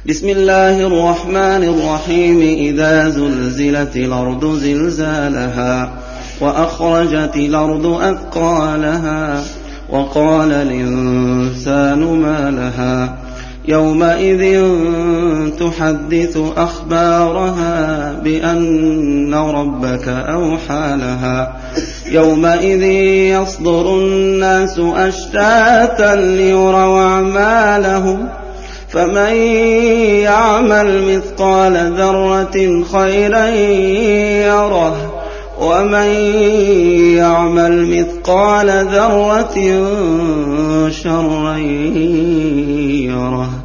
بسم الله الرحمن الرحيم. إذا زلزلت الأرض زلزالها وأخرجت الأرض أثقالها وقال الإنسان ما لها يومئذ تحدث أخبارها بأن ربك أوحى لها يومئذ يصدر الناس أشتاتا ليروا أعمالهم فمن يعمل مثقال ذرة خيرا يره ومن يعمل مثقال ذرة شرا يره.